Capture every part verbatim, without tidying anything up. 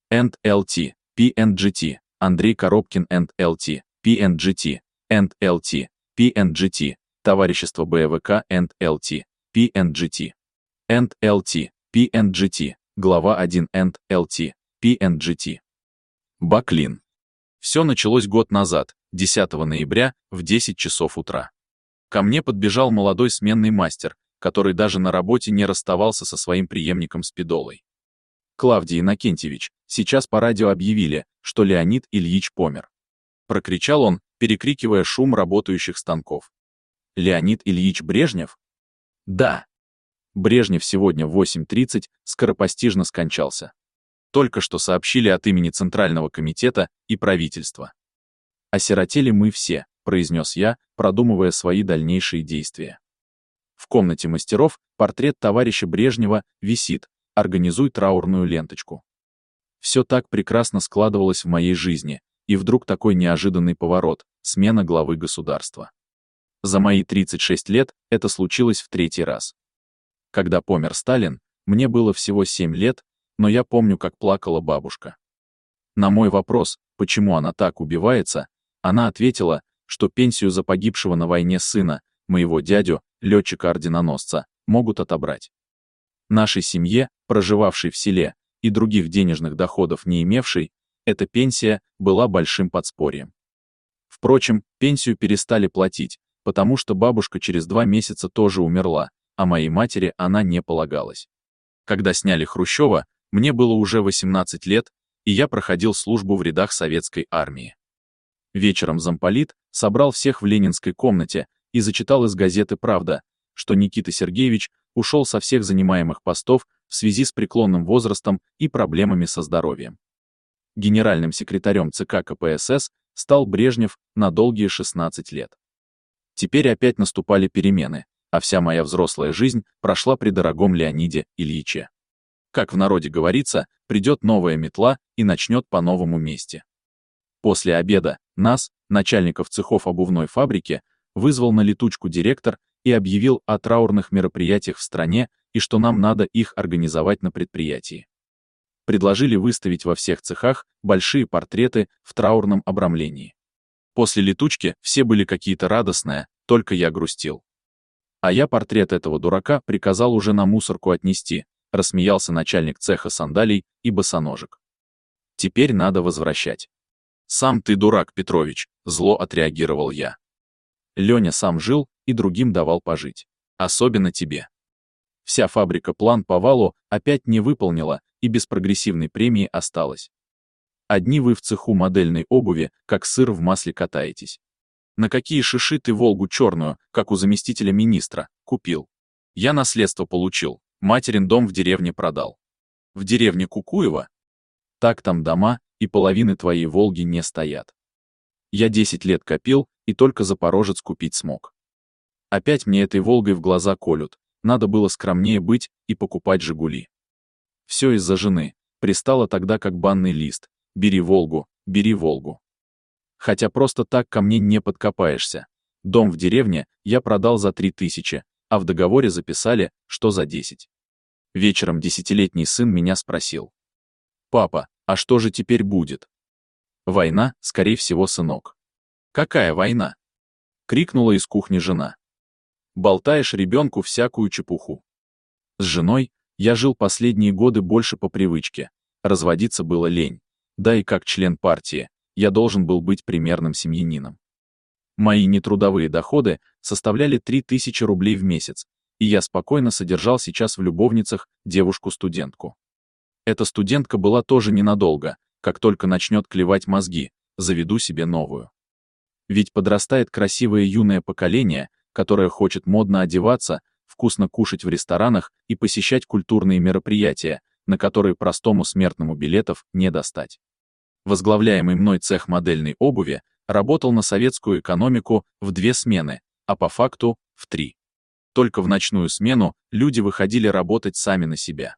энд эл ти, пи энд джи ти, Андрей Коробкин энд эл ти, пи энд джи ти, энд эл ти, пи энд джи ти, Товарищество БЭВК энд эл ти, пи энд джи ти, энд эл ти, пи энд джи ти, глава один энд эл ти, пи энд джи ти. Баклин. Все началось год назад, десятого ноября, в десять часов утра. Ко мне подбежал молодой сменный мастер, который даже на работе не расставался со своим преемником Спидолой. «Клавдий Иннокентьевич, сейчас по радио объявили, что Леонид Ильич помер», — прокричал он, перекрикивая шум работающих станков. «Леонид Ильич Брежнев?» «Да. Брежнев сегодня в восемь тридцать скоропостижно скончался. Только что сообщили от имени Центрального комитета и правительства. Осиротели мы все», — произнес я, продумывая свои дальнейшие действия. «В комнате мастеров портрет товарища Брежнева висит, организуй траурную ленточку». Все так прекрасно складывалось в моей жизни, и вдруг такой неожиданный поворот, смена главы государства. За мои тридцать шесть лет это случилось в третий раз. Когда помер Сталин, мне было всего семь лет, но я помню, как плакала бабушка. На мой вопрос, почему она так убивается, она ответила, что пенсию за погибшего на войне сына, моего дядю, летчика-орденоносца, могут отобрать. Нашей семье, проживавшей в селе, и других денежных доходов не имевшей, эта пенсия была большим подспорьем. Впрочем, пенсию перестали платить, потому что бабушка через два месяца тоже умерла, а моей матери она не полагалась. Когда сняли Хрущева, мне было уже восемнадцать лет, и я проходил службу в рядах советской армии. Вечером замполит собрал всех в ленинской комнате и зачитал из газеты «Правда», что Никита Сергеевич ушел со всех занимаемых постов в связи с преклонным возрастом и проблемами со здоровьем. Генеральным секретарем ЦК КПСС стал Брежнев на долгие шестнадцать лет. Теперь опять наступали перемены, а вся моя взрослая жизнь прошла при дорогом Леониде Ильиче. Как в народе говорится, придет новая метла и начнет по новому месте. После обеда нас, начальников цехов обувной фабрики, вызвал на летучку директор и объявил о траурных мероприятиях в стране и что нам надо их организовать на предприятии. Предложили выставить во всех цехах большие портреты в траурном обрамлении. После летучки все были какие-то радостные, только я грустил. А я портрет этого дурака приказал уже на мусорку отнести, рассмеялся начальник цеха сандалий и босоножек. Теперь надо возвращать. «Сам ты дурак, Петрович», — зло отреагировал я. Леня сам жил и другим давал пожить. Особенно тебе. Вся фабрика план по валу опять не выполнила и без прогрессивной премии осталась. Одни вы в цеху модельной обуви, как сыр в масле катаетесь. На какие шиши ты Волгу черную, как у заместителя министра, купил? Я наследство получил, материн дом в деревне продал. В деревне Кукуево? Так там дома, и половины твоей Волги не стоят. Я десять лет копил, и только Запорожец купить смог. Опять мне этой Волгой в глаза колют, надо было скромнее быть и покупать «Жигули». Все из-за жены, пристала тогда как банный лист, бери Волгу, бери Волгу. Хотя просто так ко мне не подкопаешься. Дом в деревне я продал за три тысячи, а в договоре записали, что за десять. Вечером десятилетний сын меня спросил: «Папа, а что же теперь будет?» «Война, скорее всего, сынок». «Какая война?» — крикнула из кухни жена. «Болтаешь ребенку всякую чепуху». С женой я жил последние годы больше по привычке, разводиться было лень, да и как член партии я должен был быть примерным семьянином. Мои нетрудовые доходы составляли три тысячи рублей в месяц, и я спокойно содержал сейчас в любовницах девушку-студентку. Эта студентка была тоже ненадолго, как только начнет клевать мозги, заведу себе новую. Ведь подрастает красивое юное поколение, которое хочет модно одеваться, вкусно кушать в ресторанах и посещать культурные мероприятия, на которые простому смертному билетов не достать. Возглавляемый мной цех модельной обуви работал на советскую экономику в две смены, а по факту — в три. Только в ночную смену люди выходили работать сами на себя.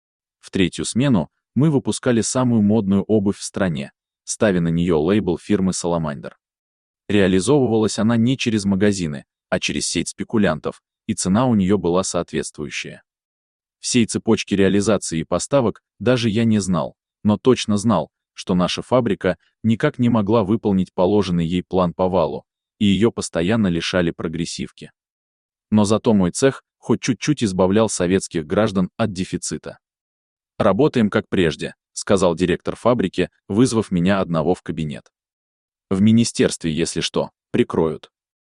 В третью смену мы выпускали самую модную обувь в стране, ставя на нее лейбл фирмы «Саламандр». Реализовывалась она не через магазины, а через сеть спекулянтов, и цена у нее была соответствующая. Всей цепочки реализации и поставок даже я не знал, но точно знал, что наша фабрика никак не могла выполнить положенный ей план по валу, и ее постоянно лишали прогрессивки. Но зато мой цех хоть чуть-чуть избавлял советских граждан от дефицита. «Работаем как прежде», — сказал директор фабрики, вызвав меня одного в кабинет. «В министерстве, если что, прикроют».